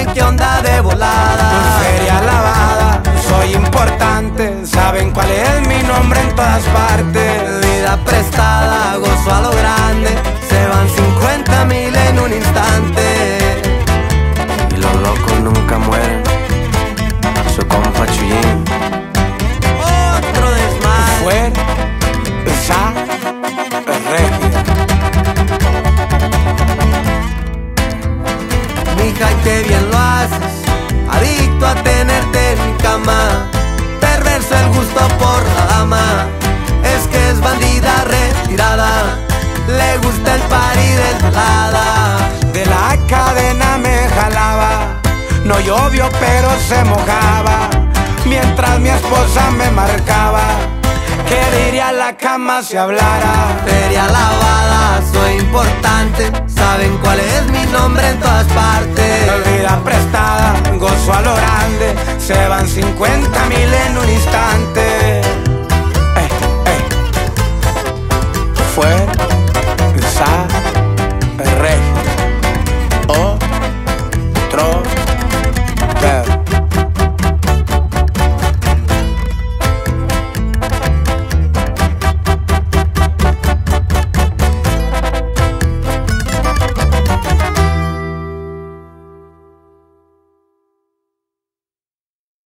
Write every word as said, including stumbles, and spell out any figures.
saben qué onda de volada. Feria lavada, soy importante, saben cuál es mi nombre en todas partes. Vida prestada, gozo a lo grande, se van cincuenta mil en un instante. Y los locos nunca mueren, su compa Chuyín. Otro desmadre. Fuera, esa, regia. Mija, y qué bien lo haces, adicto a tenerte en mi cama. Perverso el gusto por la dama, es que es bandida retirada, le gusta el party desvelada. De la cadena me jalaba, no llovió pero se mojaba, mientras mi esposa me marcaba. ¿Qué diría la cama si hablara? Feria lavada, soy importante, saben cuál es mi nombre en todas partes.